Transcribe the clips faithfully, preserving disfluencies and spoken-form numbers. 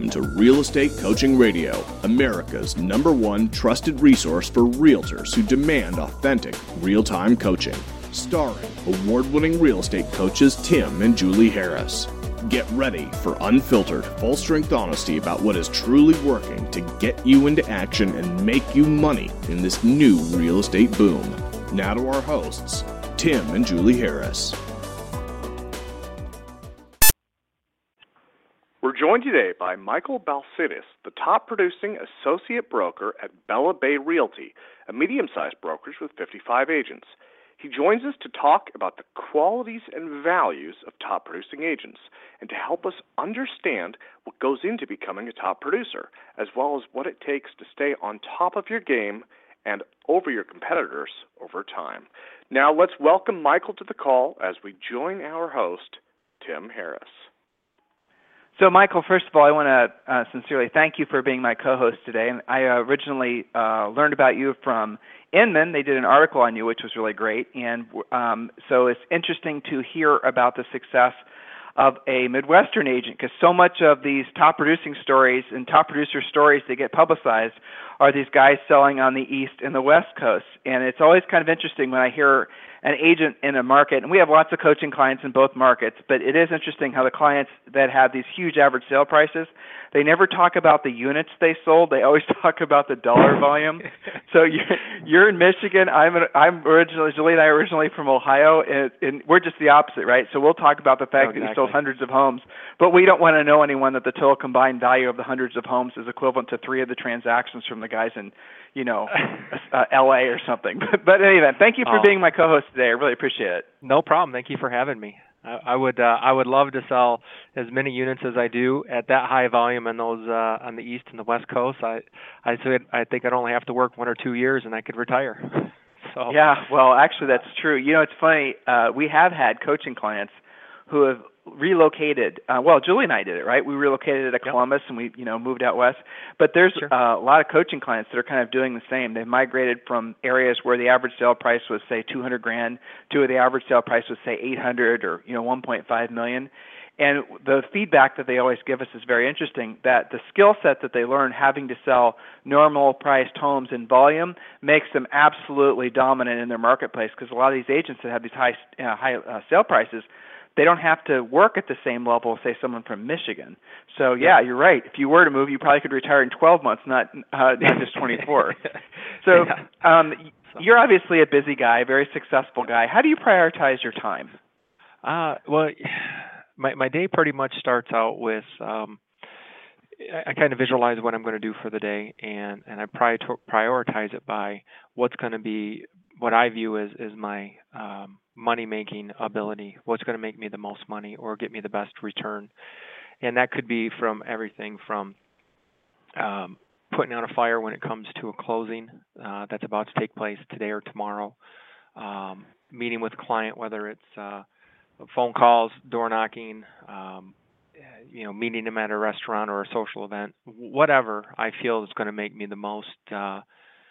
Welcome to Real Estate Coaching Radio, America's number one trusted resource for realtors who demand authentic, real-time coaching. Starring award-winning real estate coaches Tim and Julie Harris. Get ready for unfiltered, full-strength honesty about what is truly working to get you into action and make you money in this new real estate boom. Now to our hosts, Tim and Julie Harris. We're joined today by Michael Balsidis, the top-producing associate broker at Bella Bay Realty, a medium-sized brokerage with fifty-five agents. He joins us to talk about the qualities and values of top-producing agents and to help us understand what goes into becoming a top producer, as well as what it takes to stay on top of your game and over your competitors over time. Now let's welcome Michael to the call as we join our host, Tim Harris. So, Michael, first of all, I want to uh, sincerely thank you for being my co-host today. And I uh, originally uh, learned about you from Inman. They did an article on you, which was really great. And um, so it's interesting to hear about the success of a Midwestern agent, because so much of these top producing stories and top producer stories that get publicized are these guys selling on the East and the West Coast. And it's always kind of interesting when I hear an agent in a market, and we have lots of coaching clients in both markets, but it is interesting how the clients that have these huge average sale prices, they never talk about the units they sold. They always talk about the dollar volume. So you're, you're in Michigan. I'm an, I'm originally, Julie and I are originally from Ohio, and, and we're just the opposite, right? So we'll talk about the fact oh, exactly. that we sold hundreds of homes, but we don't want to know anyone that the total combined value of the hundreds of homes is equivalent to three of the transactions from the guys in, you know, uh, L A or something. But, but anyway, thank you for oh. being my co-host today. I really appreciate it. No problem. Thank you for having me. I, I would uh, I would love to sell as many units as I do at that high volume in those uh, on the East and the West Coast. I I said I think I'd only have to work one or two years and I could retire. So yeah, well, actually, that's true. You know, it's funny. Uh, we have had coaching clients who have relocated. Uh, well, Julie and I did it, right? We relocated to Columbus, yep. and we, you know, moved out west. But there's sure. uh, a lot of coaching clients that are kind of doing the same. They've migrated from areas where the average sale price was, say, two hundred grand to where the average sale price was, say, eight hundred or you know, one point five million. And the feedback that they always give us is very interesting, that the skill set that they learn having to sell normal priced homes in volume makes them absolutely dominant in their marketplace, because a lot of these agents that have these high, uh, high uh, sale prices, they don't have to work at the same level as, say, someone from Michigan. So, yeah, you're right. If you were to move, you probably could retire in twelve months, not uh, not just twenty-four. So um, you're obviously a busy guy, a very successful guy. How do you prioritize your time? Uh, well, my my day pretty much starts out with um, I, I kind of visualize what I'm going to do for the day, and, and I pri- prioritize it by what's going to be what I view as, as my um, money-making ability, what's going to make me the most money or get me the best return. And that could be from everything from um, putting out a fire when it comes to a closing uh, that's about to take place today or tomorrow, um, meeting with a client, whether it's uh, phone calls, door knocking, um, you know, meeting them at a restaurant or a social event, whatever I feel is going to make me the most uh,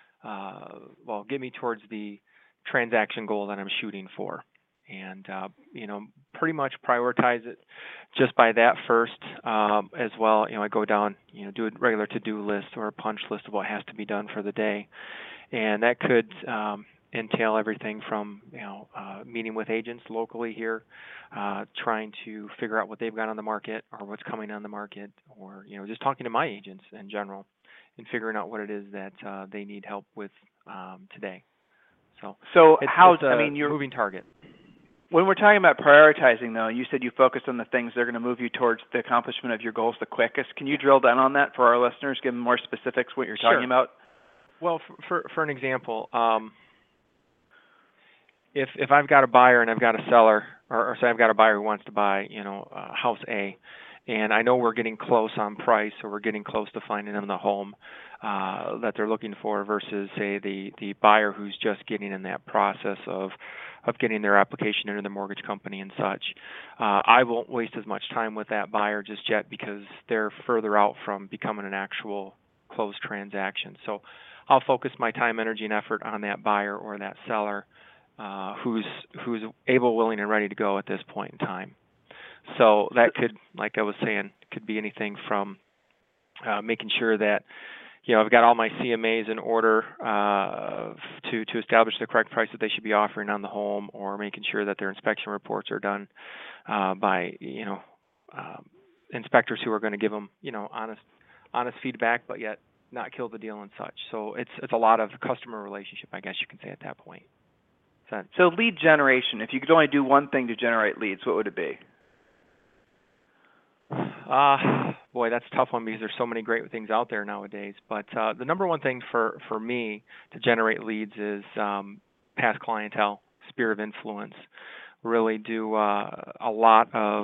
Uh, well, get me towards the transaction goal that I'm shooting for. And, uh, you know, pretty much prioritize it just by that first um, as well. You know, I go down, you know, do a regular to-do list or a punch list of what has to be done for the day. And that could um, entail everything from, you know, uh, meeting with agents locally here, uh, trying to figure out what they've got on the market or what's coming on the market, or, you know, just talking to my agents in general and figuring out what it is that uh, they need help with um, today. So, so it's, how? It's a I mean, you're moving target. When we're talking about prioritizing, though, you said you focus on the things that are going to move you towards the accomplishment of your goals the quickest. Can you drill down on that for our listeners? Give them more specifics what you're Sure. talking about. Well, for for, for an example, um, if if I've got a buyer and I've got a seller, or, or say I've got a buyer who wants to buy, you know, uh, house A, and I know we're getting close on price, or we're getting close to finding them the home uh, that they're looking for, versus, say, the, the buyer who's just getting in that process of of getting their application into the mortgage company and such. Uh, I won't waste as much time with that buyer just yet, because they're further out from becoming an actual closed transaction. So I'll focus my time, energy, and effort on that buyer or that seller uh, who's who's able, willing, and ready to go at this point in time. So that could, like I was saying, could be anything from uh, making sure that, you know, I've got all my C M As in order uh, to to establish the correct price that they should be offering on the home, or making sure that their inspection reports are done uh, by, you know, um, inspectors who are going to give them, you know, honest honest feedback, but yet not kill the deal and such. So it's it's a lot of customer relationship, I guess you can say at that point. So, so lead generation, if you could only do one thing to generate leads, what would it be? Uh, boy, that's a tough one because there's so many great things out there nowadays. But uh, the number one thing for, for me to generate leads is um, past clientele, sphere of influence. Really do uh, a lot of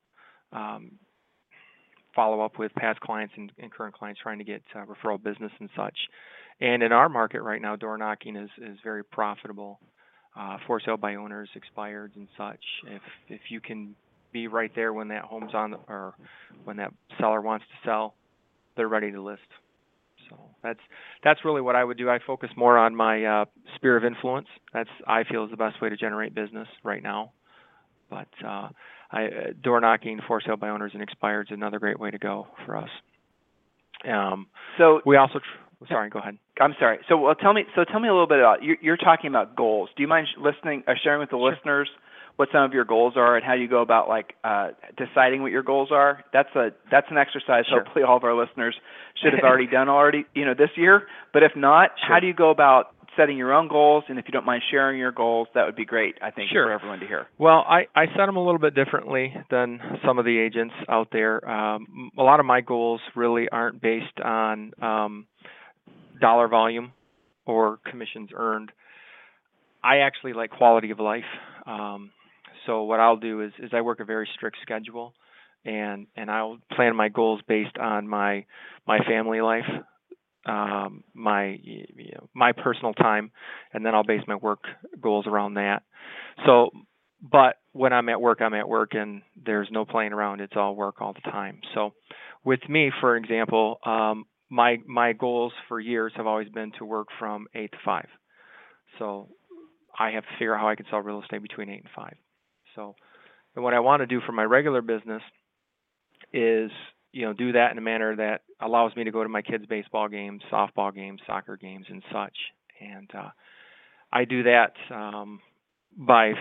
um, follow-up with past clients and, and current clients trying to get uh, referral business and such. And in our market right now, door knocking is, is very profitable. Uh, for sale by owners, expireds, and such. If if you can be right there when that home's on, or when that seller wants to sell, they're ready to list. So that's that's really what I would do. I focus more on my uh, sphere of influence. That's, I feel, is the best way to generate business right now. But uh, I, door knocking, for sale by owners, and expireds is another great way to go for us. Um, so we also. Tr- sorry, go ahead. I'm sorry. So well, tell me. So tell me a little bit about. You're, you're talking about goals. Do you mind listening, uh, sharing with the Sure. listeners what some of your goals are and how you go about like uh, deciding what your goals are? That's a that's an exercise. Sure. Hopefully, all of our listeners should have already done already, you know, this year. But if not, Sure. how do you go about setting your own goals? And if you don't mind sharing your goals, that would be great. I think Sure. for everyone to hear. Well, I, I set them a little bit differently than some of the agents out there. Um, a lot of my goals really aren't based on um, dollar volume or commissions earned. I actually like quality of life. Um, so what I'll do is, is I work a very strict schedule, and, and I'll plan my goals based on my my family life, um, my you know, my personal time, and then I'll base my work goals around that. So, but when I'm at work, I'm at work, and there's no playing around. It's all work all the time. So, with me, for example, um, my my goals for years have always been to work from eight to five. So, I have to figure out how I can sell real estate between eight and five. So, and what I want to do for my regular business is, you know, do that in a manner that allows me to go to my kids' baseball games, softball games, soccer games, and such. And uh, I do that um, by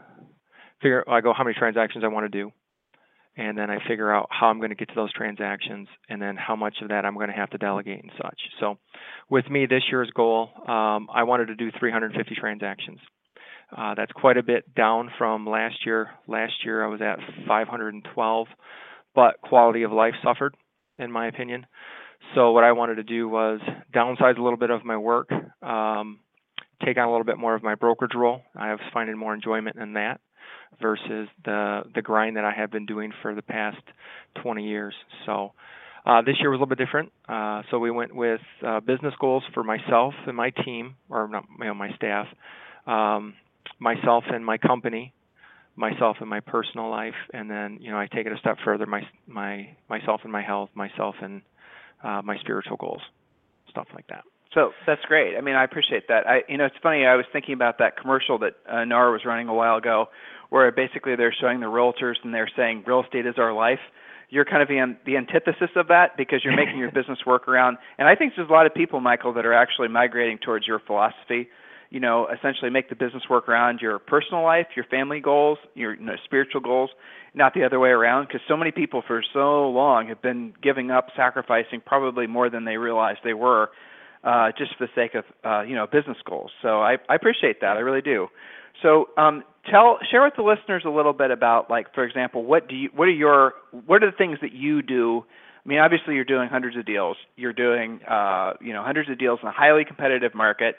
figure. I go how many transactions I want to do, and then I figure out how I'm going to get to those transactions, and then how much of that I'm going to have to delegate and such. So, with me, this year's goal, um, I wanted to do three hundred fifty transactions. Uh, that's quite a bit down from last year. Last year I was at five hundred twelve, but quality of life suffered, in my opinion. So what I wanted to do was downsize a little bit of my work, um, take on a little bit more of my brokerage role. I was finding more enjoyment in that versus the the grind that I have been doing for the past twenty years. So uh, this year was a little bit different. Uh, so we went with uh, business goals for myself and my team, or not, you know, my staff. Um, myself and my company, myself and my personal life, and then, you know, I take it a step further, my my myself and my health, myself and uh, my spiritual goals, stuff like that. So that's great. I mean, I appreciate that. I, you know, it's funny. I was thinking about that commercial that uh, N A R was running a while ago, where basically they're showing the realtors and they're saying real estate is our life. You're kind of the, the antithesis of that, because you're making your business work around. And I think there's a lot of people, Michael, that are actually migrating towards your philosophy. You know, essentially make the business work around your personal life, your family goals, your, you know, spiritual goals, not the other way around. Because so many people for so long have been giving up, sacrificing probably more than they realized they were, uh, just for the sake of, uh, you know, business goals. So I, I appreciate that. I really do. So um, tell, share with the listeners a little bit about, like, for example, what do you, what are your, what are the things that you do? I mean, obviously you're doing hundreds of deals. You're doing, uh, you know, hundreds of deals in a highly competitive market.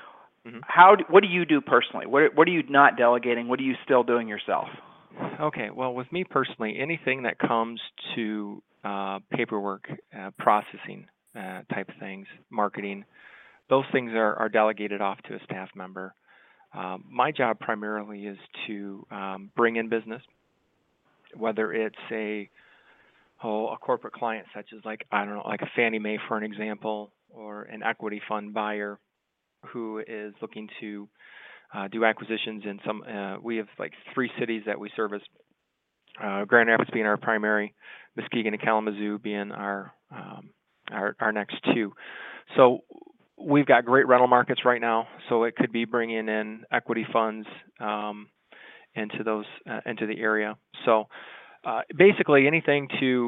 How? Do, what do you do personally? What What are you not delegating? What are you still doing yourself? Okay. Well, with me personally, anything that comes to uh, paperwork, uh, processing uh, type of things, marketing, those things are, are delegated off to a staff member. Um, my job primarily is to um, bring in business, whether it's a oh, a corporate client such as, like, I don't know, like a Fannie Mae, for an example, or an equity fund buyer who is looking to uh, do acquisitions in some, uh, we have like three cities that we service, uh, Grand Rapids being our primary, Muskegon and Kalamazoo being our um, our, our next two. So we've got great rental markets right now. So it could be bringing in equity funds um, into those uh, into the area. So uh, basically anything to,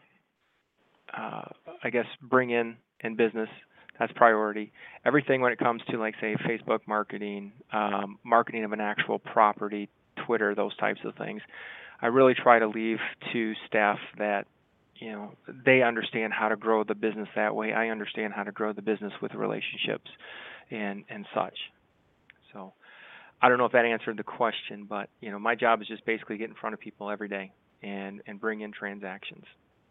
uh, I guess, bring in in business. That's priority. Everything when it comes to, like, say, Facebook marketing, um, marketing of an actual property, Twitter, those types of things, I really try to leave to staff that, you know, they understand how to grow the business that way. I understand how to grow the business with relationships and, and such. So I don't know if that answered the question, but, you know, my job is just basically get in front of people every day and, and bring in transactions.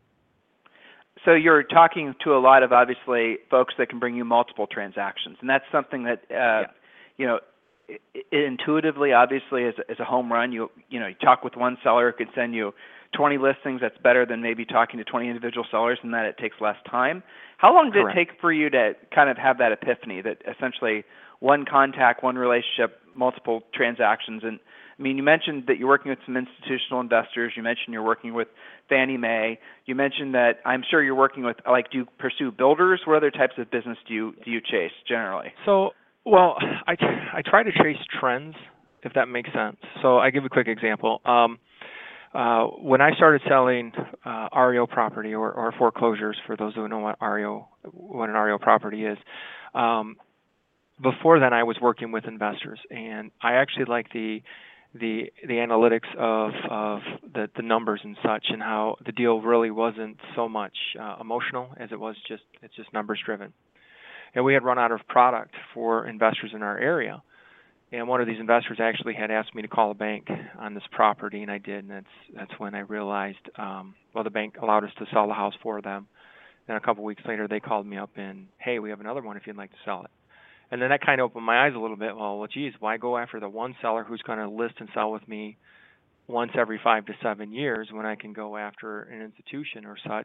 So you're talking to a lot of, obviously, folks that can bring you multiple transactions, and that's something that, uh, yeah. you know, it, it intuitively, obviously, as, as a home run, you you know, you talk with one seller, it could send you twenty listings. That's better than maybe talking to twenty individual sellers, and that it takes less time. How long did Correct. it take for you to kind of have that epiphany that essentially one contact, one relationship, multiple transactions? And I mean, you mentioned that you're working with some institutional investors. You mentioned you're working with Fannie Mae. You mentioned that I'm sure you're working with, like, do you pursue builders? What other types of business do you do you chase generally? So, well, I, I try to chase trends, if that makes sense. So I give a quick example. Um, uh, when I started selling uh, R E O property or, or foreclosures, for those who know what R E O, what an R E O property is, um, before then I was working with investors, and I actually like the the the analytics of of the, the numbers and such, and how the deal really wasn't so much uh, emotional as it was just it's just numbers driven. And we had run out of product for investors in our area, and one of these investors actually had asked me to call a bank on this property, and I did, and that's that's when I realized um, well, the bank allowed us to sell the house for them. Then a couple weeks later, they called me up and, hey, we have another one if you'd like to sell it. And then that kind of opened my eyes a little bit. Well, well, geez, why go after the one seller who's going to list and sell with me once every five to seven years when I can go after an institution or such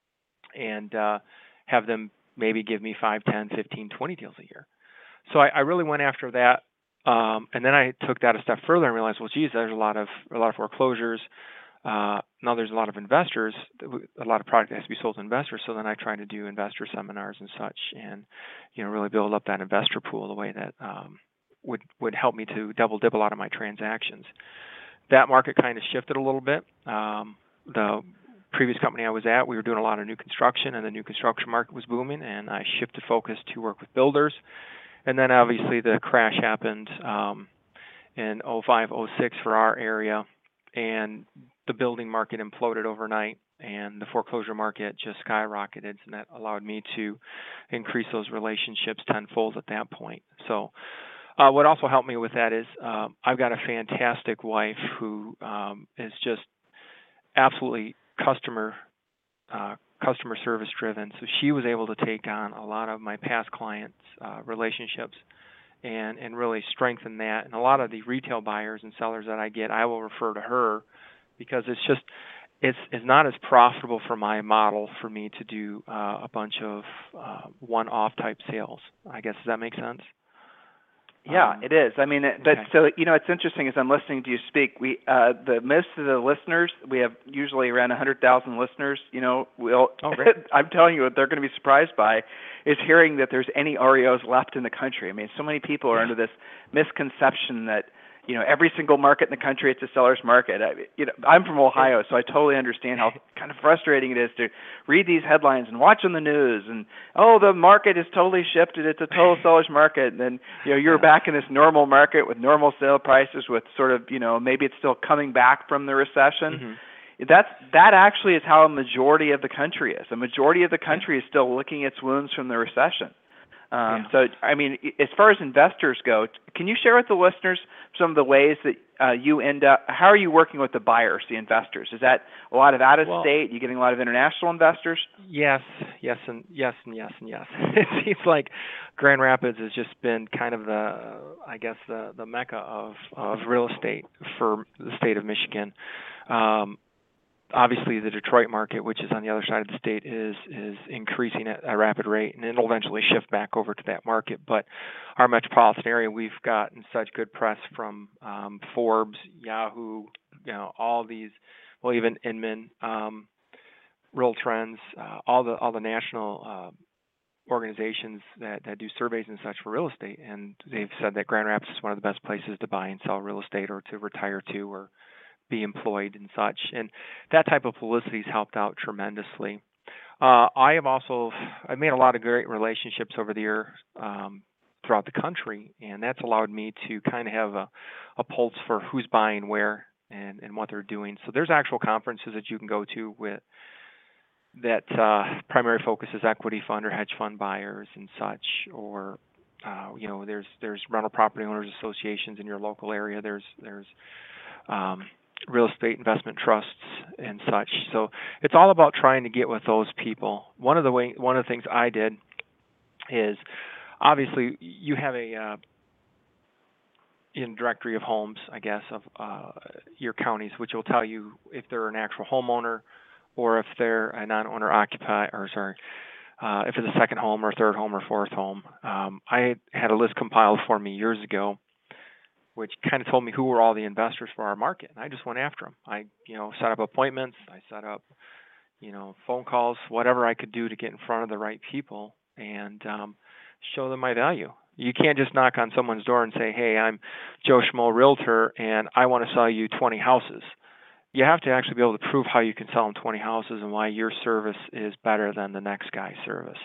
and uh, have them maybe give me five, ten, fifteen, twenty deals a year? So I, I really went after that. Um, and then I took that a step further and realized, well, geez, there's a lot of a lot of foreclosures. Uh, now there's a lot of investors, a lot of product that has to be sold to investors. So then I try to do investor seminars and such, and you know really build up that investor pool the way that um, would would help me to double dip a lot of my transactions. That market kind of shifted a little bit. Um, the previous company I was at, we were doing a lot of new construction, and the new construction market was booming, and I shifted focus to work with builders. And then obviously the crash happened um, in oh five, oh six for our area, and the building market imploded overnight, and the foreclosure market just skyrocketed, and that allowed me to increase those relationships tenfold at that point. So uh, what also helped me with that is uh, I've got a fantastic wife who um, is just absolutely customer uh, customer service driven. So she was able to take on a lot of my past clients' uh, relationships and, and really strengthen that. And a lot of the retail buyers and sellers that I get, I will refer to her, because it's just it's it's not as profitable for my model for me to do uh, a bunch of uh, one-off type sales. I guess, does that make sense? Yeah, um, it is. I mean, it, but okay. so you know, it's interesting as I'm listening to you speak. We uh, the most of the listeners, we have usually around one hundred thousand listeners. You know, we'll. Oh, great. I'm telling you, what they're going to be surprised by is hearing that there's any R E Os left in the country. I mean, so many people are yeah. under this misconception that, you know, every single market in the country, it's a seller's market. I, you know, I'm from Ohio, so I totally understand how kind of frustrating it is to read these headlines and watch on the news and, oh, the market is totally shifted. It's a total seller's market. And then, you know, you're yeah. back in this normal market with normal sale prices with sort of, you know, maybe it's still coming back from the recession. Mm-hmm. That's, that actually is how a majority of the country is. A majority of the country is still licking its wounds from the recession. Um, yeah. So, I mean, as far as investors go, can you share with the listeners some of the ways that uh, you end up, how are you working with the buyers, the investors? Is that a lot of out-of-state? Well, you getting a lot of international investors? Yes, yes, and yes, and yes, and yes. It seems like Grand Rapids has just been kind of the, I guess, the, the mecca of, of real estate for the state of Michigan. Um, Obviously, the Detroit market, which is on the other side of the state, is is increasing at a rapid rate, and it'll eventually shift back over to that market. But our metropolitan area, we've gotten such good press from um, Forbes, Yahoo, you know, all these, well, even Inman, um, Real Trends, uh, all the all the national uh, organizations that, that do surveys and such for real estate, and they've said that Grand Rapids is one of the best places to buy and sell real estate or to retire to or be employed and such. And that type of publicity has helped out tremendously. Uh, I have also I've made a lot of great relationships over the year um, throughout the country, and that's allowed me to kind of have a, a pulse for who's buying where and, and what they're doing. So there's actual conferences that you can go to with that uh, primary focus is equity fund or hedge fund buyers and such, or uh, you know, there's there's rental property owners associations in your local area. There's there's um, real estate investment trusts and such. So it's all about trying to get with those people. One of the way one of the things I did is obviously you have a uh, in directory of homes, I guess, of uh, your counties, which will tell you if they're an actual homeowner or if they're a non-owner occupied, or sorry, uh, if it's a second home or third home or fourth home. Um, I had a list compiled for me years ago, which kind of told me who were all the investors for our market, and I just went after them. I, you know, set up appointments, I set up, you know, phone calls, whatever I could do to get in front of the right people and um, show them my value. You can't just knock on someone's door and say, "Hey, I'm Joe Schmo Realtor, and I want to sell you twenty houses." You have to actually be able to prove how you can sell them twenty houses and why your service is better than the next guy's service.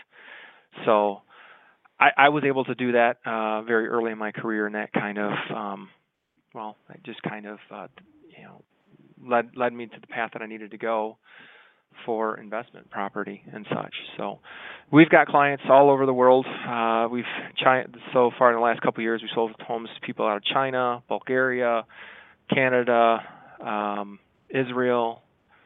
So I, I was able to do that uh, very early in my career, and that kind of, um, well, it just kind of, uh, you know, led led me to the path that I needed to go for investment property and such. So we've got clients all over the world. Uh, we've China, so far in the last couple of years, we sold homes to people out of China, Bulgaria, Canada, um, Israel,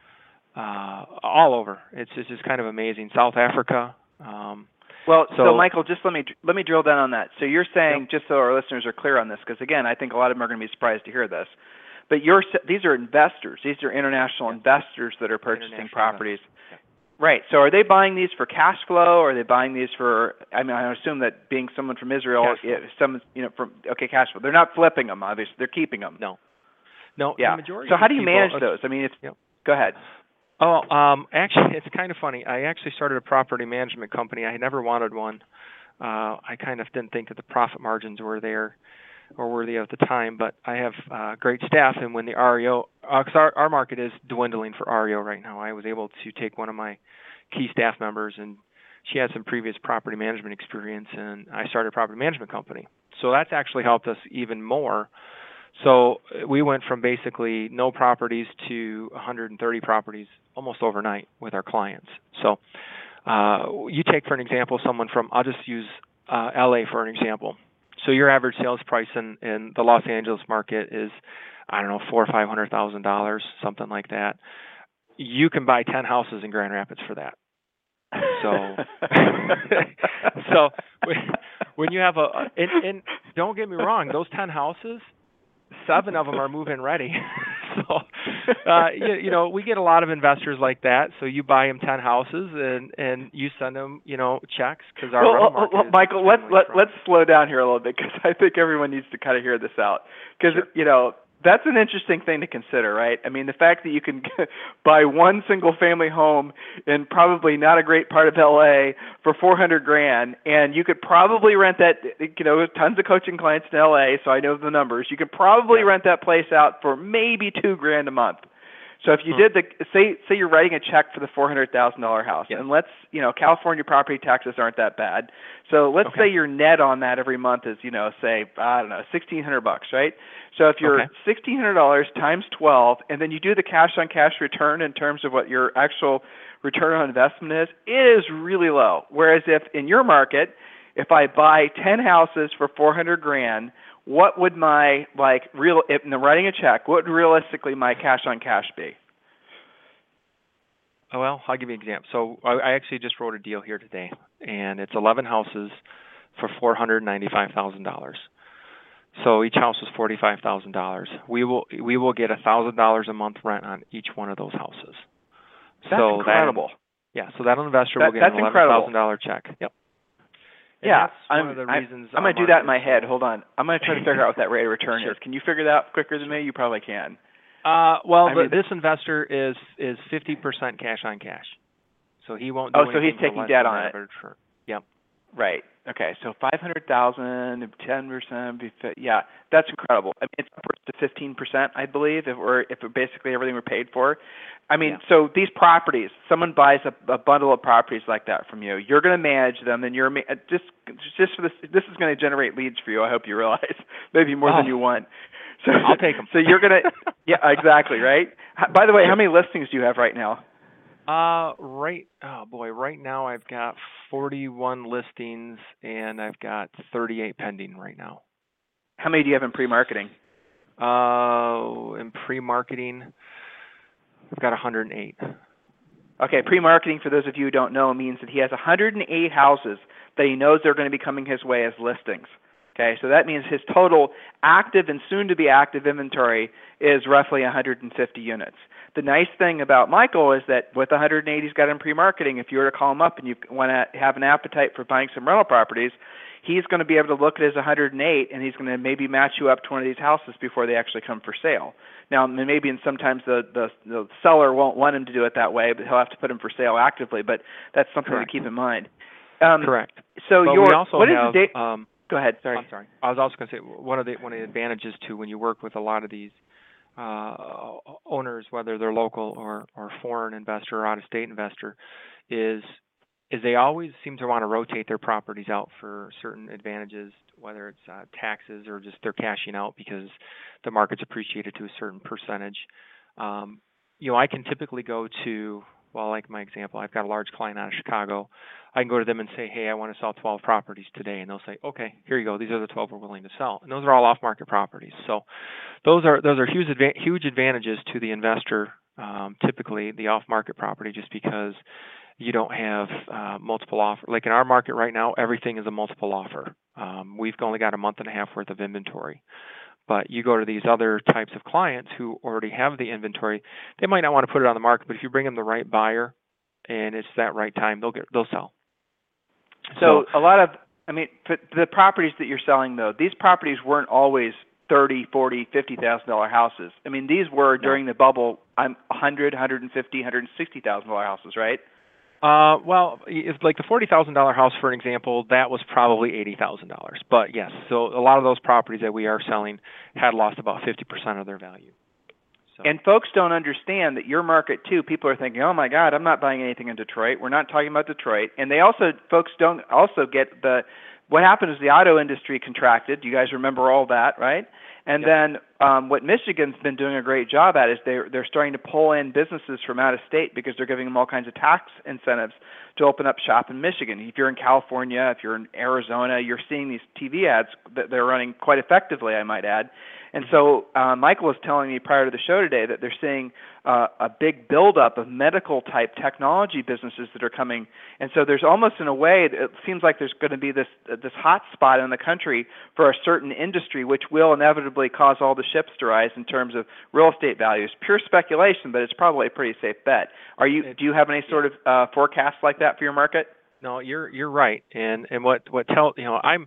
uh, all over. It's, it's just kind of amazing. South Africa. Um, well, so, so Michael, just let me let me drill down on that. So you're saying, yep. just so our listeners are clear on this, because again, I think a lot of them are going to be surprised to hear this, but you're these are investors. These are international yep. investors that are purchasing properties. Yep. Right. So are they buying these for cash flow, or are they buying these for? I mean, I assume that being someone from Israel, some you know from okay cash flow. They're not flipping them, obviously. They're keeping them. No. No, yeah. The majority so how of do you people, manage uh, those? I mean, it's yep. go ahead. Oh, um, actually, it's kind of funny. I actually started a property management company. I had never wanted one. Uh, I kind of didn't think that the profit margins were there or worthy at the time, but I have uh, great staff, and when the R E O, because uh, our, our market is dwindling for R E O right now, I was able to take one of my key staff members, and she had some previous property management experience, and I started a property management company. So that's actually helped us even more. So we went from basically no properties to one hundred thirty properties almost overnight with our clients. So uh, you take, for an example, someone from, I'll just use uh, L A for an example. So your average sales price in, in the Los Angeles market is, I don't know, four or five hundred thousand dollars, something like that. You can buy ten houses in Grand Rapids for that. So, so when you have a, and, and don't get me wrong, those ten houses, seven of them are move-in ready. so, uh, you, you know, we get a lot of investors like that. So you buy them ten houses and, and you send them, you know, checks because our well, rental well, market Michael, let's let, strong. let's slow down here a little bit because I think everyone needs to kind of hear this out because sure. you know. That's an interesting thing to consider, right? I mean, the fact that you can buy one single-family home in probably not a great part of L A for four hundred grand, and you could probably rent that. You know, tons of coaching clients in L A, so I know the numbers. You could probably yeah. rent that place out for maybe two grand a month. So if you did the say say you're writing a check for the four hundred thousand dollar house, yeah. and let's you know California property taxes aren't that bad. So let's okay. say your net on that every month is you know say I don't know sixteen hundred bucks, right? So if you're okay. sixteen hundred dollars times twelve, and then you do the cash on cash return in terms of what your actual return on investment is, it is really low. Whereas if in your market, if I buy ten houses for four hundred grand, what would my like real if in writing a check? What would realistically my cash on cash be? Oh, well, I'll give you an example. So I, I actually just wrote a deal here today, and it's eleven houses for four hundred ninety-five thousand dollars. So each house is forty-five thousand dollars. We will we will get a thousand dollars a month rent on each one of those houses. That's so incredible. That, yeah, so that investor that, will get an eleven thousand dollar check. Yep. And yeah, that's one I'm, of the I, reasons I'm going to do that in my head. Hold on. I'm going to try to figure out what that rate of return sure. is. Can you figure that out quicker than me? You probably can. Uh, well, I the, mean, this investor is is fifty percent cash on cash. So he won't do oh, so anything he's for taking less debt than on that it. of a- Yep. Right. Okay. So five hundred thousand, ten percent. Yeah, that's incredible. I mean, it's upwards to fifteen percent, I believe, if we're if we're basically everything we're paid for. I mean, Yeah. so these properties, someone buys a, a bundle of properties like that from you. You're going to manage them, and you're ma- just just for this. This is going to generate leads for you. I hope you realize, maybe more Oh, than you want. So I'll take them. So you're gonna, yeah, exactly, right. H- By the way, Sure. how many listings do you have right now? Uh, right. Oh boy, right now I've got forty-one listings and I've got thirty-eight pending right now. How many do you have in pre-marketing? Uh, in pre-marketing, I've got one hundred eight. Okay, pre-marketing, for those of you who don't know, means that he has one hundred eight houses that he knows they're going to be coming his way as listings. Okay, so that means his total active and soon-to-be active inventory is roughly one hundred fifty units. The nice thing about Michael is that with one hundred eight he's got in pre-marketing, if you were to call him up and you want to have an appetite for buying some rental properties, he's going to be able to look at his one hundred eight and he's going to maybe match you up to one of these houses before they actually come for sale. Now, maybe and sometimes the, the the seller won't want him to do it that way, but he'll have to put them for sale actively. But that's something Correct. to keep in mind. Um, Correct. So but your we also what is have, the date? Um, Go ahead. Sorry. I'm sorry. I was also going to say one of the one of the advantages too when you work with a lot of these uh, owners, whether they're local or or foreign investor or out of state investor, is is they always seem to want to rotate their properties out for certain advantages, whether it's uh, taxes or just they're cashing out because the market's appreciated to a certain percentage. Um, you know, I can typically go to, well, like my example, I've got a large client out of Chicago. I can go to them and say, hey, I want to sell twelve properties today. And they'll say, okay, here you go. These are the twelve we're willing to sell. And those are all off-market properties. So those are those are huge, adva- huge advantages to the investor, um, typically the off-market property, just because you don't have uh, multiple offer. Like in our market right now, everything is a multiple offer. Um, we've only got a month and a half worth of inventory. But you go to these other types of clients who already have the inventory, they might not want to put it on the market, but if you bring them the right buyer and it's that right time, they'll get they'll sell. So, so a lot of, I mean, the properties that you're selling though, these properties weren't always thirty, forty, fifty thousand dollar houses. I mean, these were during no. the bubble, I'm one hundred, one hundred fifty, one hundred sixty thousand dollar houses, right? Uh, well, if like the forty thousand dollar house, for an example, that was probably eighty thousand dollars. But yes, so a lot of those properties that we are selling had lost about fifty percent of their value. So. And folks don't understand that your market too. People are thinking, "Oh my God, I'm not buying anything in Detroit." We're not talking about Detroit. And they also, folks don't also get the what happened is the auto industry contracted. You guys remember all that, right? And yep. then um, what Michigan's been doing a great job at is they're, they're starting to pull in businesses from out of state because they're giving them all kinds of tax incentives to open up shop in Michigan. If you're in California, if you're in Arizona, you're seeing these T V ads that they're running quite effectively, I might add. And so uh, Michael was telling me prior to the show today that they're seeing uh, a big buildup of medical-type technology businesses that are coming. And so there's almost, in a way, it seems like there's going to be this uh, this hot spot in the country for a certain industry, which will inevitably cause all the ships to rise in terms of real estate values. Pure speculation, but it's probably a pretty safe bet. Are you? Do you have any sort of uh, forecasts like that for your market? No, you're you're right. And and what what tell you know I'm.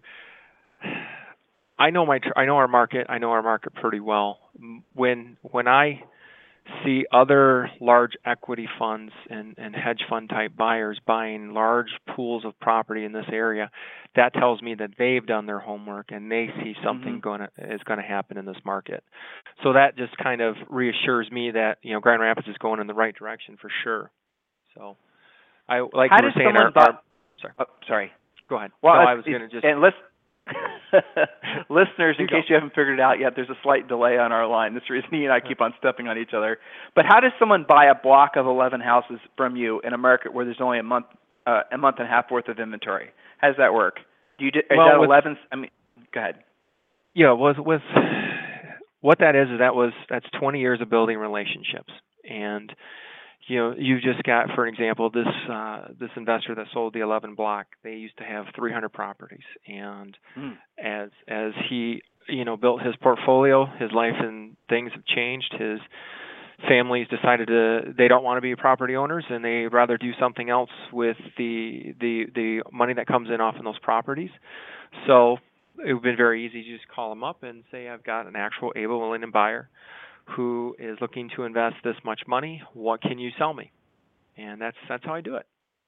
I know my I know our market. I know our market pretty well. When when I see other large equity funds and, and hedge fund type buyers buying large pools of property in this area, that tells me that they've done their homework and they see something mm-hmm. going to is going to happen in this market. So that just kind of reassures me that you know Grand Rapids is going in the right direction for sure. So I like How you were saying. Our, buy- our, sorry, oh, sorry. Go ahead. Well, no, I was going to just and let's. Listeners, in you case go. you haven't figured it out yet, there's a slight delay on our line. That's the reason he and I keep on stepping on each other. But how does someone buy a block of eleven houses from you in a market where there's only a month, uh, a month and a half worth of inventory? How does that work? Do you? Is well, that with, eleven? I mean, go ahead. Yeah, with with what that is is that was that's twenty years of building relationships, and you know you just got, for an example, this uh, this investor that sold the eleven block. They used to have three hundred properties, and mm. as as he you know built his portfolio, his life and things have changed. His family's decided to they don't want to be property owners, and they rather do something else with the the the money that comes in off of those properties. So it would have been very easy to just call them up and say, I've got an actual able, willing buyer who is looking to invest this much money. What can you sell me? And that's that's how I do it.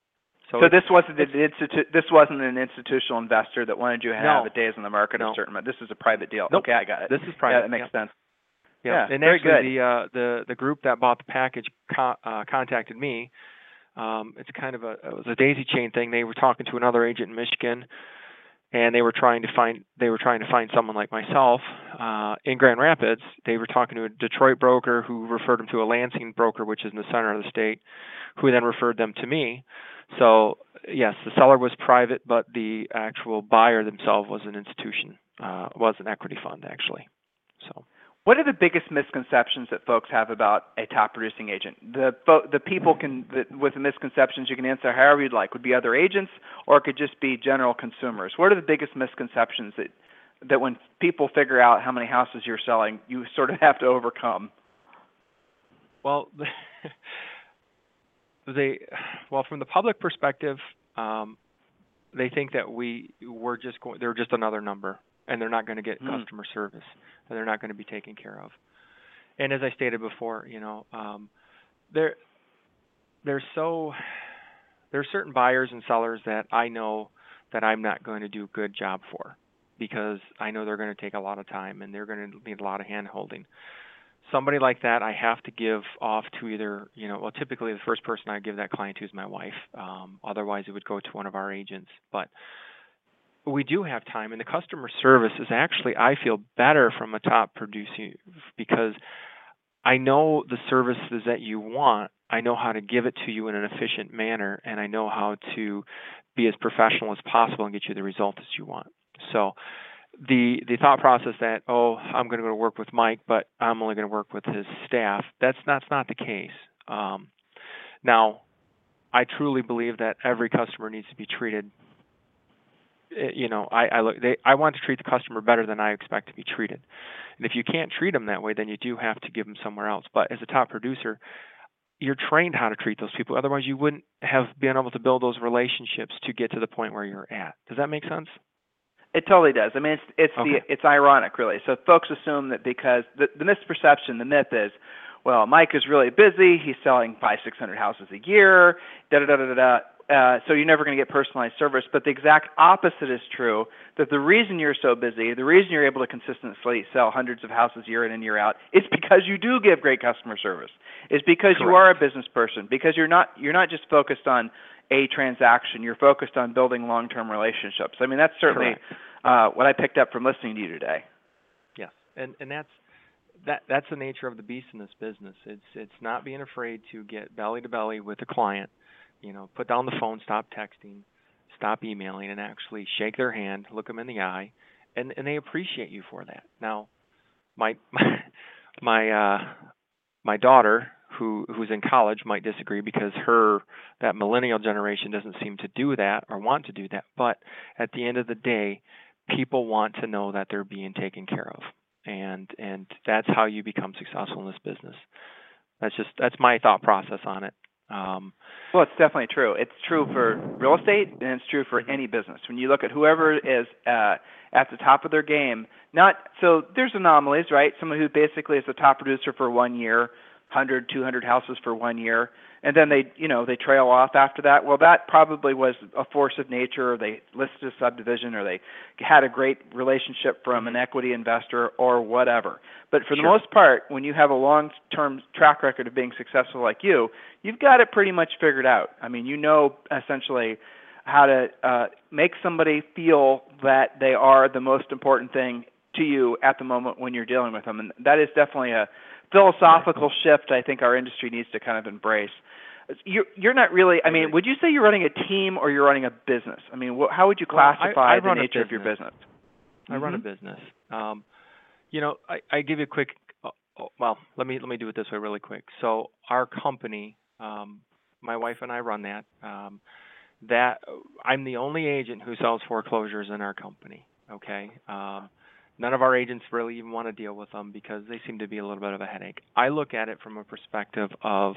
So, so this wasn't an institu- This wasn't an institutional investor that wanted you to have no, a days on the market no. of a certain amount. This is a private deal. Nope. Okay, I got it. This is private. Yeah, that makes yeah. sense. Yeah, yeah and very actually good. the uh, the the group that bought the package co- uh, contacted me. Um, it's kind of a it was a daisy chain thing. They were talking to another agent in Michigan, and they were trying to find they were trying to find someone like myself uh, in Grand Rapids. They were talking to a Detroit broker who referred them to a Lansing broker, which is in the center of the state, who then referred them to me. So yes, the seller was private, but the actual buyer themselves was an institution, uh, was an equity fund actually. So. What are the biggest misconceptions that folks have about a top producing agent? The fo- the people can, the, with the misconceptions, you can answer however you'd like. Would be other agents, or it could just be general consumers. What are the biggest misconceptions that that when people figure out how many houses you're selling, you sort of have to overcome? Well, they well from the public perspective, um, they think that we we're just going. They're just another number. And they're not going to get hmm. customer service, and they're not going to be taken care of. And as I stated before, you know, um, there, there's so there are certain buyers and sellers that I know that I'm not going to do a good job for, because I know they're going to take a lot of time and they're going to need a lot of hand holding. Somebody like that, I have to give off to either, you know, well, typically the first person I give that client to is my wife. Um, otherwise, it would go to one of our agents, but. We do have time, and the customer service is actually, I feel, better from a top producer because I know the services that you want. I know how to give it to you in an efficient manner, and I know how to be as professional as possible and get you the results you want. So the the thought process that, oh, I'm going to go to work with Mike, but I'm only going to work with his staff, that's, that's not the case. Um, now, I truly believe that every customer needs to be treated. You know, I, I look. They, I want to treat the customer better than I expect to be treated. And if you can't treat them that way, then you do have to give them somewhere else. But as a top producer, you're trained how to treat those people. Otherwise, you wouldn't have been able to build those relationships to get to the point where you're at. Does that make sense? It totally does. I mean, it's it's okay. the it's ironic, really. So folks assume that because the, the misperception, the myth is, well, Mike is really busy. He's selling five, six hundred houses a year. Da da da da da. Uh, so you're never going to get personalized service. But the exact opposite is true, that the reason you're so busy, the reason you're able to consistently sell hundreds of houses year in and year out, is because you do give great customer service. It's because Correct. You are a business person, because you're not you're not just focused on a transaction. You're focused on building long-term relationships. I mean, that's certainly uh, what I picked up from listening to you today. Yes, and and that's that that's the nature of the beast in this business. It's it's not being afraid to get belly to belly with a client. You know, put down the phone, stop texting, stop emailing, and actually shake their hand, look them in the eye, and, and they appreciate you for that. Now, my my my, uh, my daughter, who who's in college, might disagree because her that millennial generation doesn't seem to do that or want to do that. But at the end of the day, people want to know that they're being taken care of, and and that's how you become successful in this business. That's just that's my thought process on it. Um, well, it's definitely true. It's true for real estate, and it's true for any business. When you look at whoever is uh, at the top of their game, not so there's anomalies, right? Someone who basically is the top producer for one year, one hundred, two hundred houses for one year, and then they, you know, they trail off after that. Well, that probably was a force of nature, or they listed a subdivision, or they had a great relationship from an equity investor, or whatever. But for the sure. most part, when you have a long-term track record of being successful like you, you've got it pretty much figured out. I mean, you know essentially how to uh, make somebody feel that they are the most important thing to you at the moment when you're dealing with them. And that is definitely a philosophical shift I think our industry needs to kind of embrace. You're, you're not really, I mean, would you say you're running a team or you're running a business? I mean, wh- how would you classify well, I, I the nature of your business? I mm-hmm. run a business. Um, you know, I, I give you a quick, uh, well, let me let me do it this way really quick. So our company, um, my wife and I run that. Um, that I'm the only agent who sells foreclosures in our company, okay? Um, none of our agents really even want to deal with them because they seem to be a little bit of a headache. I look at it from a perspective of,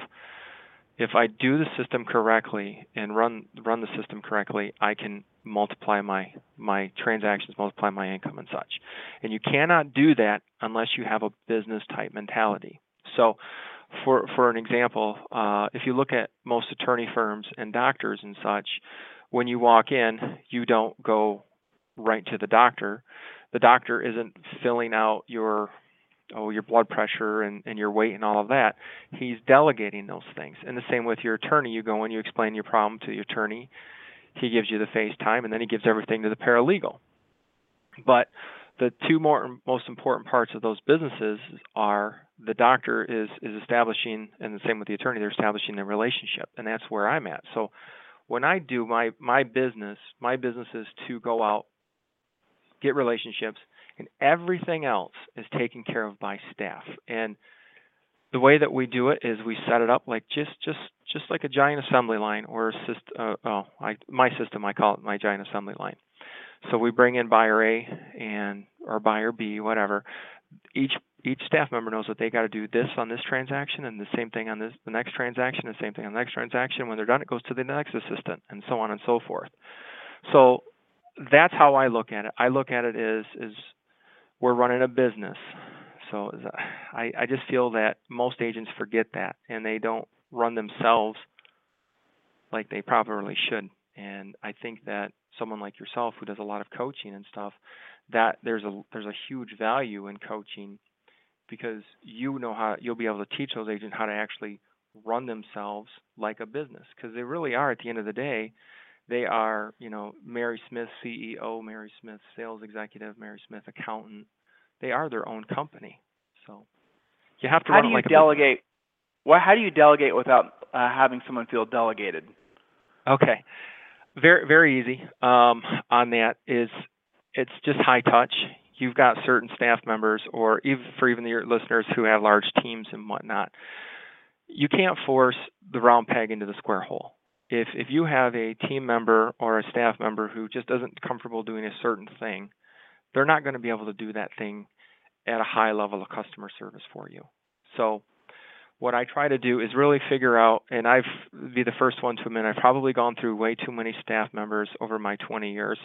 if I do the system correctly and run run the system correctly, I can multiply my my transactions, multiply my income and such. And you cannot do that unless you have a business type mentality. So for for an example, uh, if you look at most attorney firms and doctors and such, when you walk in, you don't go right to the doctor. The doctor isn't filling out your oh your blood pressure and, and your weight and all of that. He's delegating those things. And the same with your attorney. You go in, you explain your problem to the attorney. He gives you the FaceTime, and then he gives everything to the paralegal. But the two more most important parts of those businesses are the doctor is is establishing, and the same with the attorney, they're establishing their relationship, and that's where I'm at. So when I do my my business, my business is to go out, get relationships, and everything else is taken care of by staff. And the way that we do it is we set it up like just just just like a giant assembly line, or a syst- uh, oh, I, my system, I call it my giant assembly line. So we bring in buyer A and or buyer B, whatever. Each each staff member knows that they got to do this on this transaction, and the same thing on this the next transaction, the same thing on the next transaction. When they're done, it goes to the next assistant, and so on and so forth. So that's how I look at it. I look at it as is we're running a business. So I, I just feel that most agents forget that, and they don't run themselves like they probably should. And I think that someone like yourself who does a lot of coaching and stuff, that there's a there's a huge value in coaching, because you know how you'll be able to teach those agents how to actually run themselves like a business, because they really are at the end of the day. They are, you know, Mary Smith C E O, Mary Smith sales executive, Mary Smith accountant. They are their own company. So you have to how run do it you like delegate? a Well, how do you delegate without uh, having someone feel delegated? Okay. Very, very easy um, on that is it's just high touch. You've got certain staff members, or even for even your listeners who have large teams and whatnot, you can't force the round peg into the square hole. If if you have a team member or a staff member who just isn't comfortable doing a certain thing, they're not going to be able to do that thing at a high level of customer service for you. So what I try to do is really figure out, and I've be the first one to admit I've probably gone through way too many staff members over my twenty years,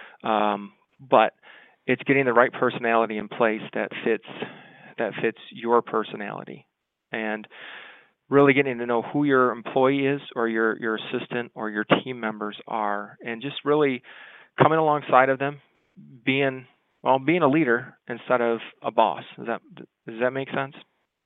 um, but it's getting the right personality in place that fits that fits your personality, and really getting to know who your employee is, or your your assistant, or your team members are, and just really coming alongside of them, being well, being a leader instead of a boss. Does that does that make sense?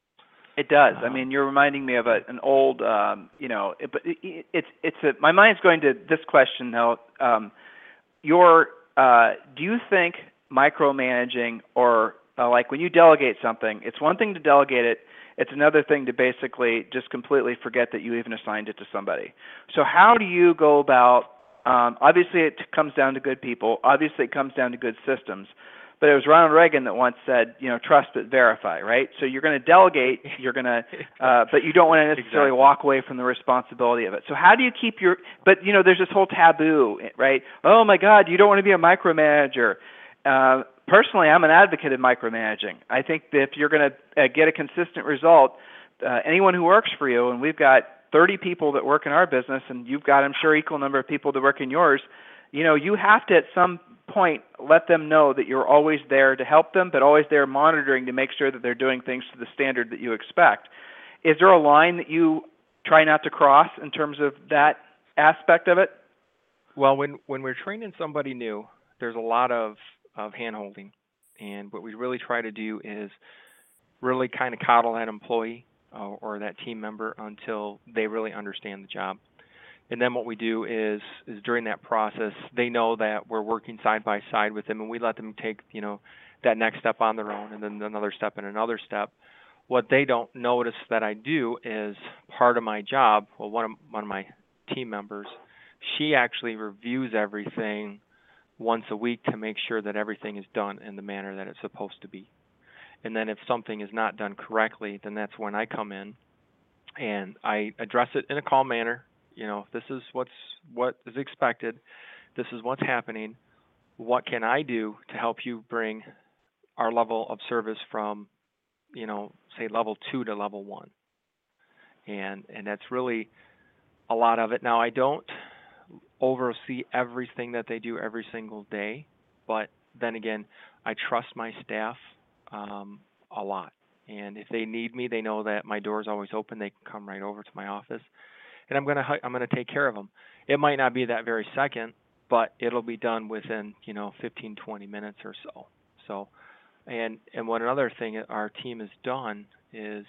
It does. I mean, you're reminding me of a, an old, um, you know, it, but it, it's it's a, my mind's going to this question though. Um, your uh, do you think micromanaging, or uh, like when you delegate something, it's one thing to delegate it. It's another thing to basically just completely forget that you even assigned it to somebody. So how do you go about? Um, obviously, it comes down to good people. Obviously, it comes down to good systems. But it was Ronald Reagan that once said, you know, trust but verify, right? So you're going to delegate, you're going to, uh, but you don't want to necessarily Exactly. walk away from the responsibility of it. So how do you keep your, but, you know, there's this whole taboo, right? Oh, my God, you don't want to be a micromanager. Uh, personally, I'm an advocate of micromanaging. I think that if you're going to uh, get a consistent result, uh, anyone who works for you, and we've got thirty people that work in our business, and you've got, I'm sure, equal number of people that work in yours, you know, you have to at some point let them know that you're always there to help them, but always there monitoring to make sure that they're doing things to the standard that you expect. Is there a line that you try not to cross in terms of that aspect of it? Well, when, when we're training somebody new, there's a lot of, of hand-holding. And what we really try to do is really kind of coddle that employee uh, or that team member until they really understand the job. And then what we do is is during that process, they know that we're working side by side with them, and we let them take, you know, that next step on their own, and then another step and another step. What they don't notice that I do is part of my job. Well, one of one of my team members, she actually reviews everything once a week to make sure that everything is done in the manner that it's supposed to be. And then if something is not done correctly, then that's when I come in and I address it in a calm manner. You know, this is what's what is expected. This is what's happening. What can I do to help you bring our level of service from, you know, say level two to level one? And and that's really a lot of it. Now, I don't oversee everything that they do every single day, but then again, I trust my staff um, a lot. And if they need me, they know that my door's always open. They can come right over to my office, and I'm gonna I'm gonna take care of them. It might not be that very second, but it'll be done within, you know, fifteen, twenty minutes or so. So, and and one another thing our team has done is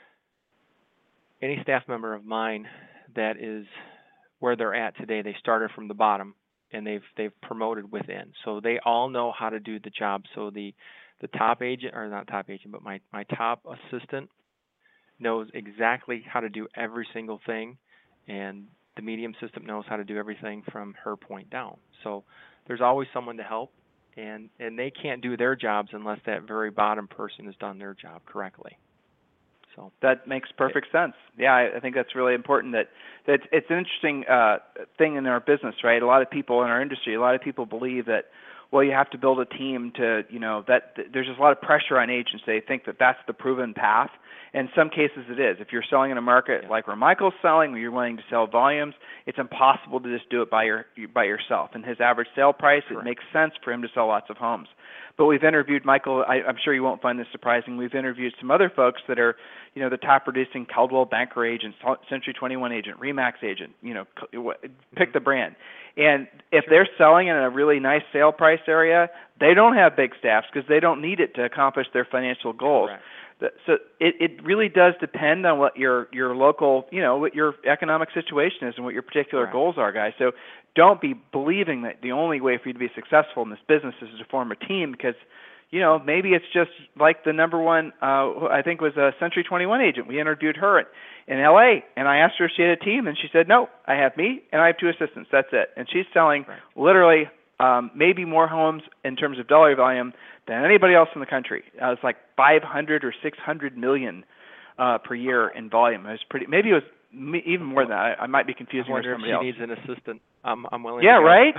any staff member of mine that is where they're at today, they started from the bottom and they've they've promoted within. So they all know how to do the job. So the the top agent, or not top agent, but my, my top assistant knows exactly how to do every single thing, and the medium assistant knows how to do everything from her point down. So there's always someone to help, and, and they can't do their jobs unless that very bottom person has done their job correctly. So that makes perfect sense. Yeah, I, I think that's really important. That that it's an interesting uh, thing in our business, right? A lot of people in our industry, a lot of people believe that, well, you have to build a team to, you know, that, that there's just a lot of pressure on agents. They think that that's the proven path. In some cases it is. If you're selling in a market yeah. like where Michael's selling, where you're wanting to sell volumes, it's impossible to just do it by your by yourself. And his average sale price, Correct. It makes sense for him to sell lots of homes. But we've interviewed Michael. I, I'm sure you won't find this surprising. We've interviewed some other folks that are, you know, the top producing Caldwell Banker agents, Century twenty-one agent, Remax agent. You know, pick the brand. And if they're selling in a really nice sale price area, they don't have big staffs because they don't need it to accomplish their financial goals. Correct. So it, it really does depend on what your, your local, you know, what your economic situation is and what your particular Correct. goals are, guys. So don't be believing that the only way for you to be successful in this business is to form a team, because, you know, maybe it's just like the number one, uh, I think was a Century twenty-one agent. We interviewed her at, in L A, and I asked her if she had a team, and she said, no, I have me, and I have two assistants. That's it. And she's selling right. literally um, maybe more homes in terms of dollar volume than anybody else in the country. Uh, it's like five hundred or six hundred million uh, per year in volume. It was pretty. Maybe it was me, even more than that. I, I might be confusing her with somebody else. I wonder if she needs an assistant. Um, I'm willing. Yeah, to go. right.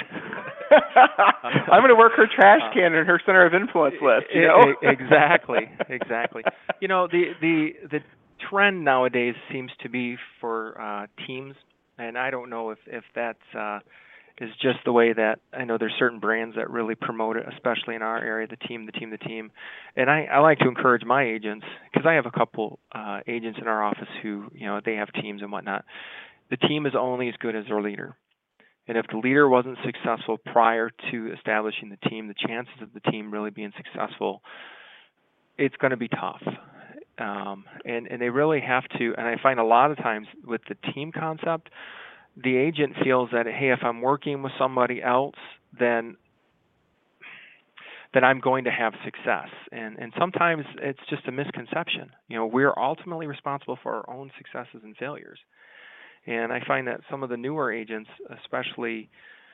I'm going to work her trash can in her center of influence list. You know? exactly, exactly. You know, the the the trend nowadays seems to be for uh, teams, and I don't know if if that's uh, is just the way that I know there's certain brands that really promote it, especially in our area, the team, the team, the team. And I, I like to encourage my agents, because I have a couple uh, agents in our office who, you know, they have teams and whatnot. The team is only as good as their leader. And if the leader wasn't successful prior to establishing the team, the chances of the team really being successful, it's going to be tough. Um, and, and they really have to, and I find a lot of times with the team concept, the agent feels that, hey, if I'm working with somebody else, then then I'm going to have success. And and sometimes it's just a misconception. You know, we're ultimately responsible for our own successes and failures. And I find that some of the newer agents, especially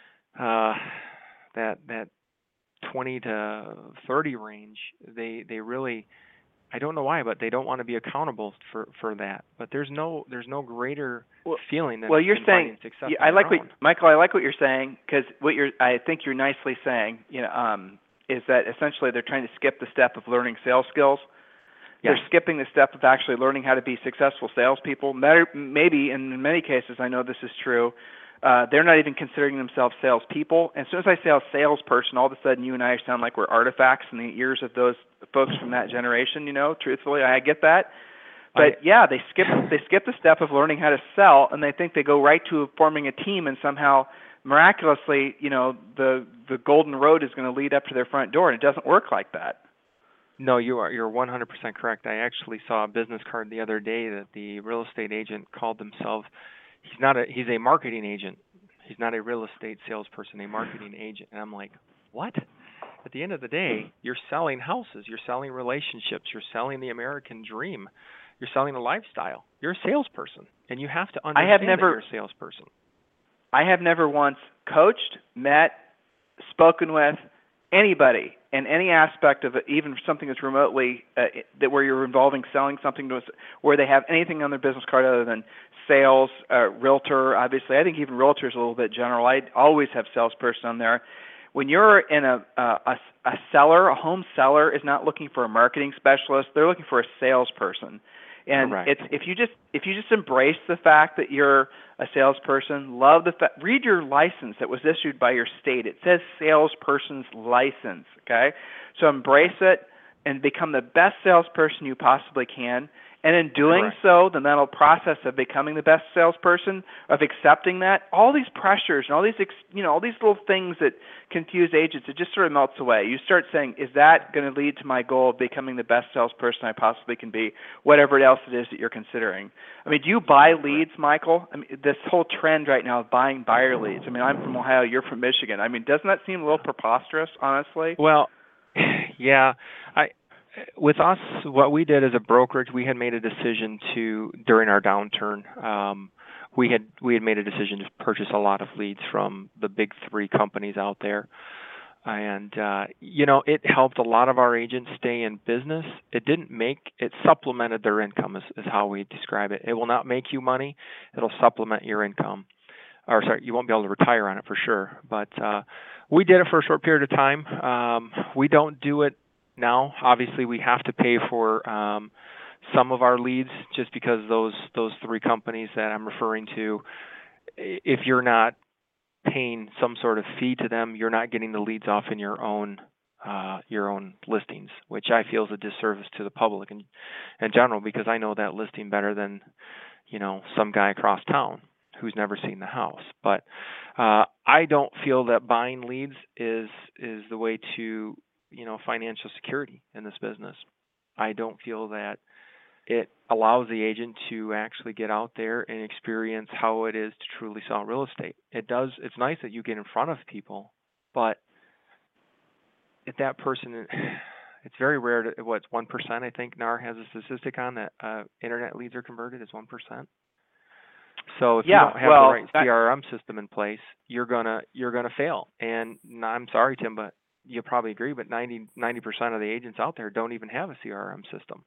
uh, that that twenty to thirty range, they they really, I don't know why, but they don't want to be accountable for, for that. But there's no there's no greater well, feeling than well, you're than saying, finding success. Yeah, I like what Michael. I like what you're saying, because what you're I think you're nicely saying, you know, um, is that essentially they're trying to skip the step of learning sales skills. Yes. They're skipping the step of actually learning how to be successful salespeople. Maybe, and in many cases, I know this is true, uh, they're not even considering themselves salespeople. And as soon as I say a salesperson, all of a sudden you and I sound like we're artifacts in the ears of those folks from that generation. You know, truthfully, I get that. But I, yeah, they skip they skip the step of learning how to sell, and they think they go right to forming a team, and somehow miraculously, you know, the the golden road is going to lead up to their front door, and it doesn't work like that. No, you are you're one hundred percent correct. I actually saw a business card the other day that the real estate agent called themselves. He's not a he's a marketing agent. He's not a real estate salesperson, a marketing agent. And I'm like, what? At the end of the day, you're selling houses, you're selling relationships, you're selling the American dream, you're selling a lifestyle. You're a salesperson, and you have to understand I have never, that you're a salesperson. I have never once coached, met, spoken with anybody in any aspect of it, even something that's remotely uh, that where you're involving selling something to us, where they have anything on their business card other than sales, uh, realtor. Obviously, I think even realtor is a little bit general. I always have salesperson on there. When you're in a, uh, a a seller, a home seller is not looking for a marketing specialist. They're looking for a salesperson. And Correct. it's if you just if you just embrace the fact that you're a salesperson, love the fact, read your license that was issued by your state. It says salesperson's license. Okay, so embrace it. and become the best salesperson you possibly can. And in doing Correct. so, the mental process of becoming the best salesperson, of accepting that, all these pressures and all these, you know, all these little things that confuse agents, it just sort of melts away. You start saying, is that going to lead to my goal of becoming the best salesperson I possibly can be, whatever else it is that you're considering? I mean, do you buy leads, Michael? I mean, this whole trend right now of buying buyer leads. I mean, I'm from Ohio, you're from Michigan. I mean, doesn't that seem a little preposterous, honestly? Well, yeah. I With us, what we did as a brokerage, we had made a decision to, during our downturn, um, we had we had made a decision to purchase a lot of leads from the big three companies out there. And, uh, you know, it helped a lot of our agents stay in business. It didn't make, it supplemented their income is, is how we describe it. It will not make you money. It'll supplement your income. Or sorry, you won't be able to retire on it for sure. But uh, we did it for a short period of time. Um, we don't do it now. Obviously, we have to pay for um, some of our leads just because those those three companies that I'm referring to, if you're not paying some sort of fee to them, you're not getting the leads off in your own uh, your own listings, which I feel is a disservice to the public in, in general, because I know that listing better than, you know, some guy across town who's never seen the house. But uh, I don't feel that buying leads is is the way to, you know, financial security in this business. I don't feel that it allows the agent to actually get out there and experience how it is to truly sell real estate. It does. It's nice that you get in front of people, but if that person, it's very rare to, what's one percent, I think N A R has a statistic on that uh, internet leads are converted as one percent. So if yeah, you don't have well, the right C R M system in place, you're gonna you're gonna fail. And I'm sorry, Tim, but you probably agree, but ninety percent of the agents out there don't even have a C R M system.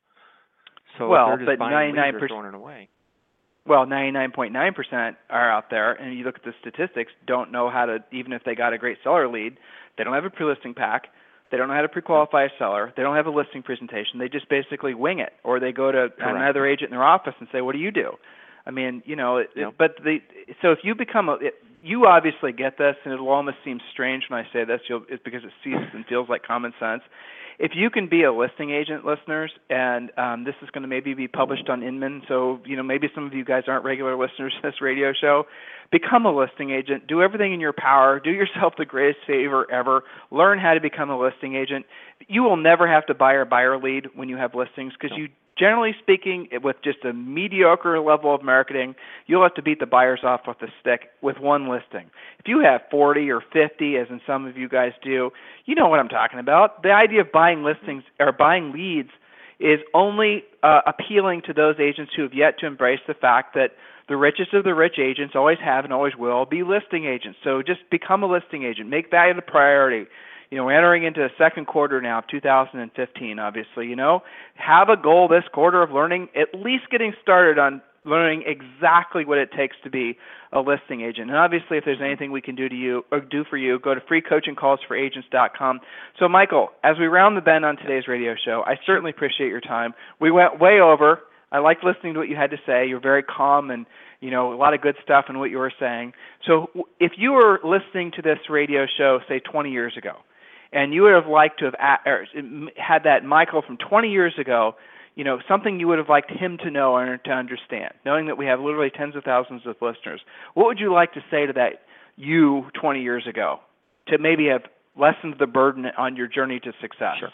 So well, they're just but buying leads or percent throwing it away. Well, ninety-nine point nine percent are out there, and you look at the statistics, don't know how to, even if they got a great seller lead, they don't have a pre-listing pack, they don't know how to pre-qualify a seller, they don't have a listing presentation, they just basically wing it, or they go to Correct. another agent in their office and say, what do you do? I mean, you know, it, Yep. it, but the so if you become a, it, you obviously get this, and it'll almost seem strange when I say this, you'll, it's because it seems and feels like common sense. If you can be a listing agent, listeners, and um, this is going to maybe be published on Inman, so you know maybe some of you guys aren't regular listeners to this radio show, become a listing agent. Do everything in your power. Do yourself the greatest favor ever. Learn how to become a listing agent. You will never have to buy or buyer lead when you have listings because you, generally speaking, with just a mediocre level of marketing, you'll have to beat the buyers off with a stick with one listing. If you have forty or fifty, as in some of you guys do, you know what I'm talking about. The idea of buying listings or buying leads is only uh, appealing to those agents who have yet to embrace the fact that the richest of the rich agents always have and always will be listing agents. So just become a listing agent. Make that a priority. You know, we're entering into the second quarter now of two thousand fifteen, obviously, you know. Have a goal this quarter of learning, at least getting started on learning exactly what it takes to be a listing agent. And obviously, if there's anything we can do to you or do for you, go to free coaching calls for agents dot com. So, Michael, as we round the bend on today's radio show, I certainly appreciate your time. We went way over. I liked listening to what you had to say. You're very calm and, you know, a lot of good stuff in what you were saying. So if you were listening to this radio show, say, twenty years ago, and you would have liked to have or had that Michael from twenty years ago, you know, something you would have liked him to know or to understand, knowing that we have literally tens of thousands of listeners, what would you like to say to that you twenty years ago to maybe have lessened the burden on your journey to success? Sure.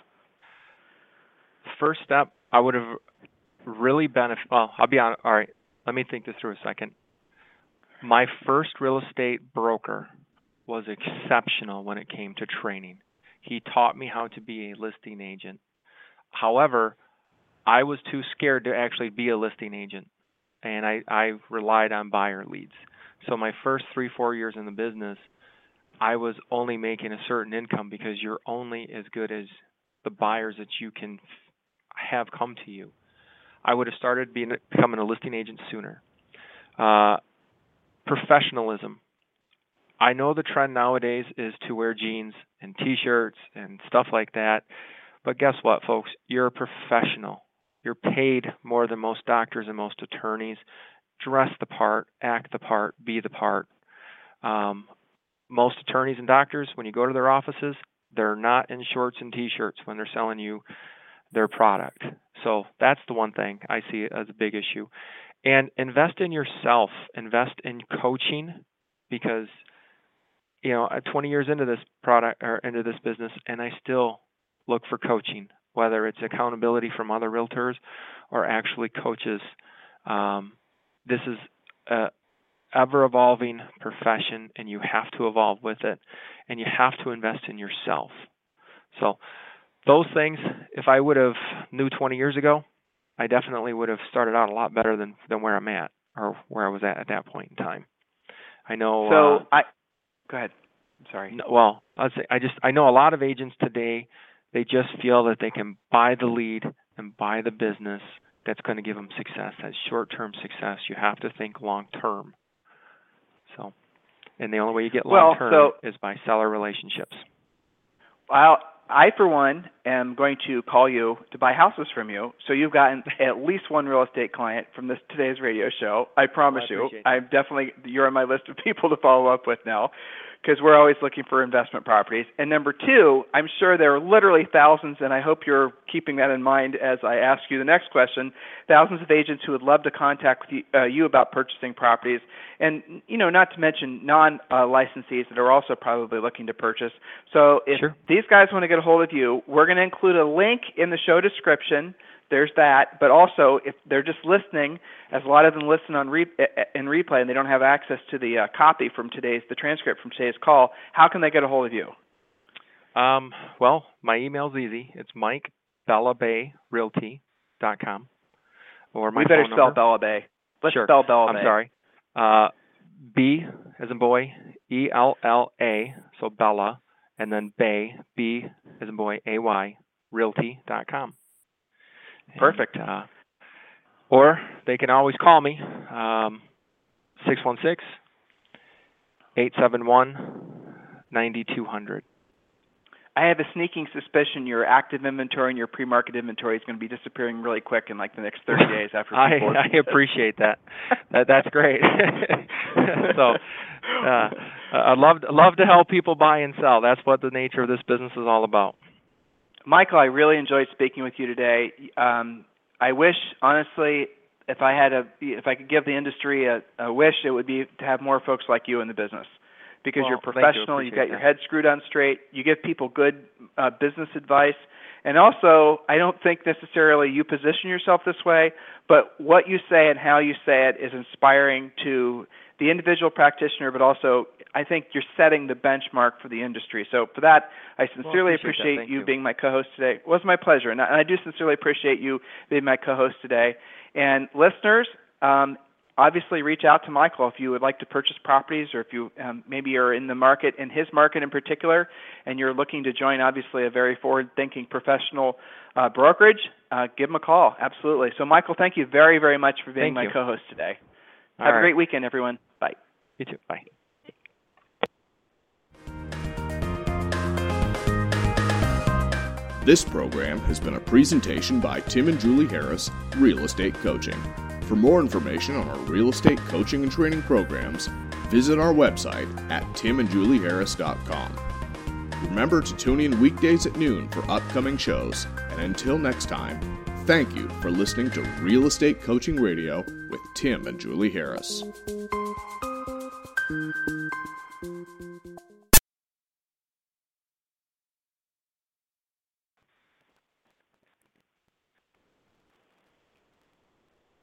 First step, I would have really benefited, well, I'll be honest, all right, let me think this through a second. My first real estate broker was exceptional when it came to training. He taught me how to be a listing agent. However, I was too scared to actually be a listing agent, and I, I relied on buyer leads. So my first three, four years in the business, I was only making a certain income because you're only as good as the buyers that you can have come to you. I would have started being becoming a listing agent sooner. Uh, professionalism. I know the trend nowadays is to wear jeans and T-shirts and stuff like that, but guess what, folks? You're a professional. You're paid more than most doctors and most attorneys. Dress the part, act the part, be the part. Um, most attorneys and doctors, when you go to their offices, they're not in shorts and T-shirts when they're selling you their product. So that's the one thing I see as a big issue. And invest in yourself, invest in coaching, because, you know, twenty years into this product or into this business, and I still look for coaching, whether it's accountability from other realtors or actually coaches. Um, this is a ever-evolving profession, and you have to evolve with it, and you have to invest in yourself. So those things, if I would have knew twenty years ago, I definitely would have started out a lot better than, than where I'm at, or where I was at at that point in time. I know. So uh, I go ahead. I'm sorry. No, well, I'd say I just I know a lot of agents today. They just feel that they can buy the lead and buy the business that's going to give them success. That's short-term success. You have to think long-term. So, and the only way you get long-term well, so, is by seller relationships. Well, I, for one, am going to call you to buy houses from you. So you've gotten at least one real estate client from this today's radio show. I promise well, I you. I'm definitely, you're on my list of people to follow up with now, because we're always looking for investment properties. And number two, I'm sure there are literally thousands, and I hope you're keeping that in mind as I ask you the next question, thousands of agents who would love to contact with you, uh, you about purchasing properties. And, you know, not to mention non-licensees that are also probably looking to purchase. So if sure. these guys want to get a hold of you, we're going to include a link in the show description. There's that. But also, if they're just listening, as a lot of them listen on re- in replay and they don't have access to the uh, copy from today's, the transcript from today's call, how can they get a hold of you? Um, well, my email's easy. It's Mike, Bella Bay Realty dot com. Or my we better phone spell number. Bella Bay. Let's sure. spell Bella Bay. I'm sorry. Uh, B as in boy, E L L A, so Bella, and then Bay, B as in boy, A Y, Realty dot com. Perfect. And, uh, or they can always call me, um, six one six, eight seven one, nine two zero zero. I have a sneaking suspicion your active inventory and your pre-market inventory is going to be disappearing really quick in like the next thirty days after people. I, I appreciate that. that. That's great. so uh, I'd love, love to help people buy and sell. That's what the nature of this business is all about. Michael, I really enjoyed speaking with you today. Um, I wish, honestly, if I had a, if I could give the industry a, a wish, it would be to have more folks like you in the business, because well, you're professional. you. You've got that. your head screwed on straight. You give people good uh, business advice, and also, I don't think necessarily you position yourself this way, but what you say and how you say it is inspiring to the individual practitioner, but also I think you're setting the benchmark for the industry. So for that, I sincerely well, appreciate, appreciate you, you being my co-host today. It was my pleasure, and I, and I do sincerely appreciate you being my co-host today. And listeners, um, obviously reach out to Michael if you would like to purchase properties, or if you um, maybe are in the market, in his market in particular, and you're looking to join obviously a very forward-thinking professional uh, brokerage, uh, give him a call. Absolutely. So Michael, thank you very, very much for being thank my you. co-host today. All Have right. a great weekend, everyone. Bye. You too. Bye. This program has been a presentation by Tim and Julie Harris, Real Estate Coaching. For more information on our real estate coaching and training programs, visit our website at tim and julie harris dot com. Remember to tune in weekdays at noon for upcoming shows, and until next time, thank you for listening to Real Estate Coaching Radio with Tim and Julie Harris.